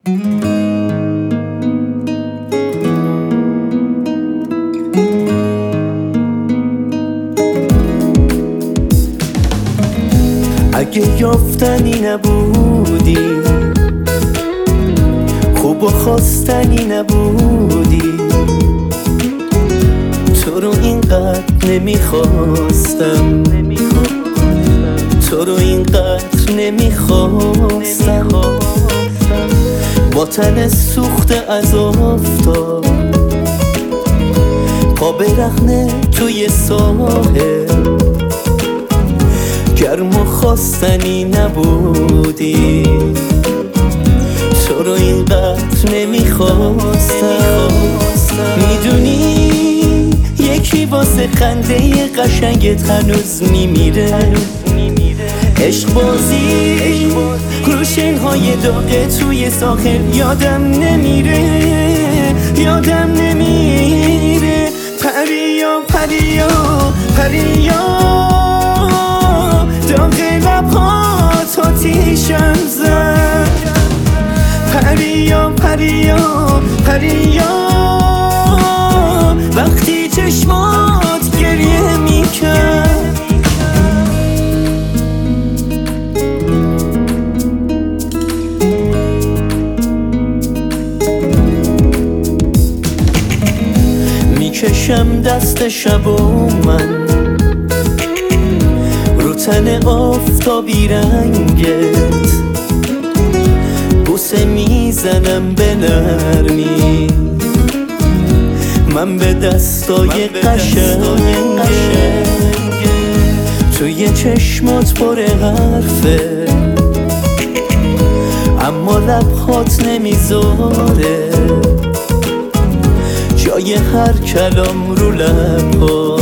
اگه یافتنی نبودی، خوب و خواستنی نبودی، تو رو اینقدر نمیخواستم، تو رو اینقدر نمیخواستم. با تن سوخته از آفتاب، پا برهنه توی ساحل، گرم و خواستنی نبودی، تو رو اینقدر نمیخواستم. میدونی یکی واسه خنده قشنگت هنوز میمیره، عشق بازی روشنهای داغ توی ساحل یادم نمیره، یادم نمیره. پریا پریا پریا، داغ لبهات آتیشم زد. پریا پریا پریا، وقتی چشمات گریه میکرد. میکشم دست شب و من رو تن آفتابی رنگت، بوسه میزنم به نرمی، من به دستای قشنگت. توی چشمات پر حرفه، اما لبهات نمیذاره جای هر کلام رو لبها،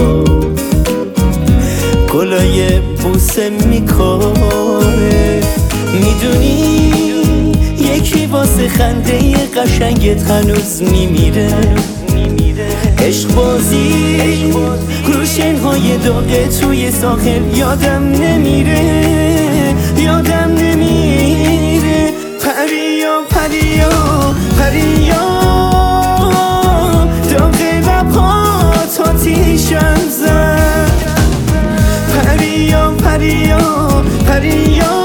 گلای بوسه میکاره. میدونی یکی واسه خنده قشنگت هنوز میمیره، عشق بازی روشنهای داغ توی ساحل یادم نمیره، یادم نمیره. پریا پریا پریا، داغ لبهات آتیشم زد. پریا پریا پریا،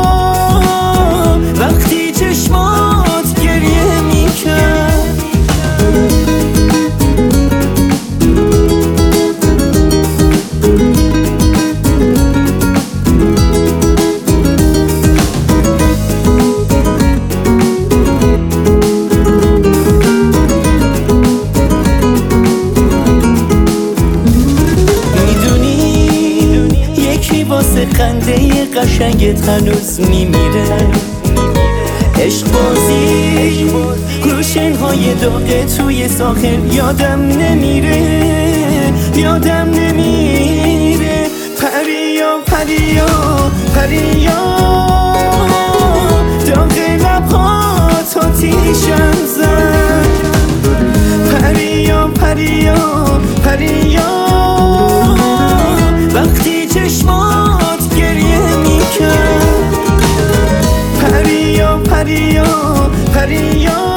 وقتی چشمات گریه میکرد. واسه خنده قشنگت هنوز میمیره، عشق بازی روشنهای داغ توی ساحل یادم نمیره، یادم نمیره. پریا پریا پریا، داغ لبهات آتیشم زد. پریا پریا پریا، وقتی چشمات گریه میکرد. پریا پریا پریا،